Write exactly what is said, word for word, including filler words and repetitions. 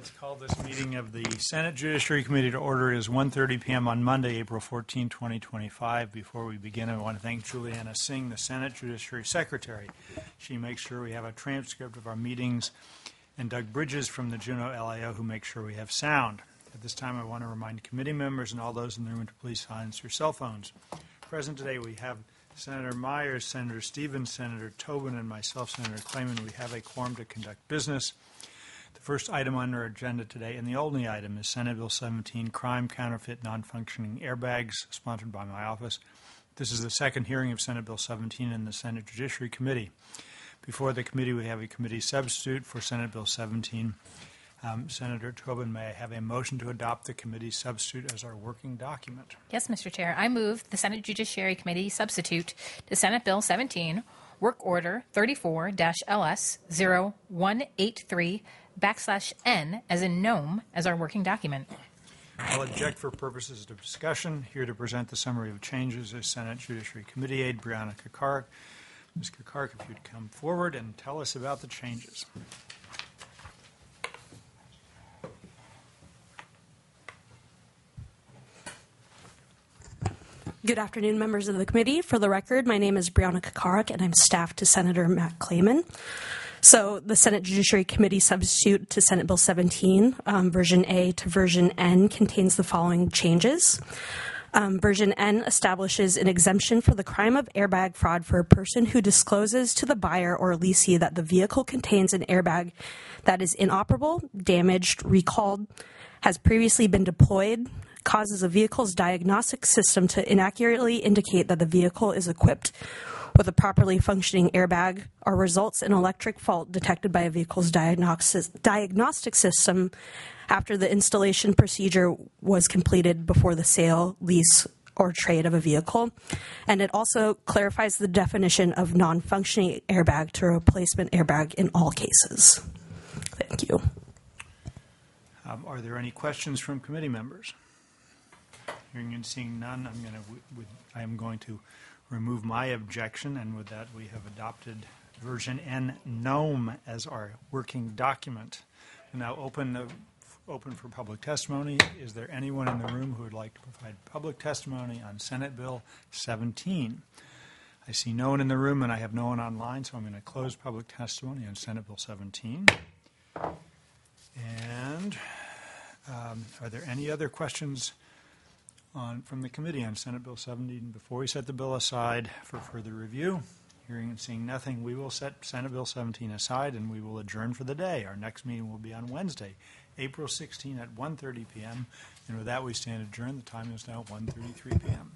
Let's call this meeting of the Senate Judiciary Committee to order. It is one thirty p.m. on Monday, April fourteenth, twenty twenty-five. Before we begin, I want to thank Juliana Singh, the Senate Judiciary Secretary. She makes sure we have a transcript of our meetings, and Doug Bridges from the Juneau L I O, who makes sure we have sound. At this time, I want to remind committee members and all those in the room to please silence your cell phones. Present today, we have Senator Myers, Senator Stevens, Senator Tobin, and myself, Senator Clayman. We have a quorum to conduct business. The first item on our agenda today, and the only item, is Senate Bill seventeen, Crime, Counterfeit, Non-Functioning Airbags, sponsored by my office. This is the second hearing of Senate Bill seventeen in the Senate Judiciary Committee. Before the committee, we have a committee substitute for Senate Bill seventeen. Um, Senator Tobin, may I have a motion to adopt the committee substitute as our working document? Yes, Mister Chair. I move the Senate Judiciary Committee substitute to Senate Bill seventeen, Work Order thirty-four L S zero one eight three backslash N, as in gnome, as our working document. I'll object for purposes of discussion. Here to present the summary of changes is Senate Judiciary Committee aide Brianna Kukarek. Miz Kukarek, if you'd come forward and tell us about the changes. Good afternoon, members of the committee. For the record, my name is Brianna Kukarek, and I'm staff to Senator Matt Clayman. So the Senate Judiciary Committee substitute to Senate Bill seventeen, um, version A to version N, contains the following changes. Um, version N establishes an exemption for the crime of airbag fraud for a person who discloses to the buyer or leasee that the vehicle contains an airbag that is inoperable, damaged, recalled, has previously been deployed, causes a vehicle's diagnostic system to inaccurately indicate that the vehicle is equipped with a properly functioning airbag, or results in electric fault detected by a vehicle's diagnostic system after the installation procedure was completed before the sale, lease, or trade of a vehicle. And it also clarifies the definition of non-functioning airbag to a replacement airbag in all cases. Thank you. Um, are there any questions from committee members? Hearing and seeing none, I'm going to, I am going to remove my objection, and with that, we have adopted version N gnome as our working document. We'll now open the open for public testimony. Is there anyone in the room who would like to provide public testimony on Senate Bill seventeen? I see no one in the room, and I have no one online, so I'm going to close public testimony on Senate Bill seventeen. And um, are there any other questions on from the committee on Senate Bill seventeen? Before we set the bill aside for further review, hearing and seeing nothing, we will set Senate Bill seventeen aside and we will adjourn for the day. Our next meeting will be on Wednesday, April sixteenth at one thirty p.m. And with that, we stand adjourned. The time is now one thirty-three p.m.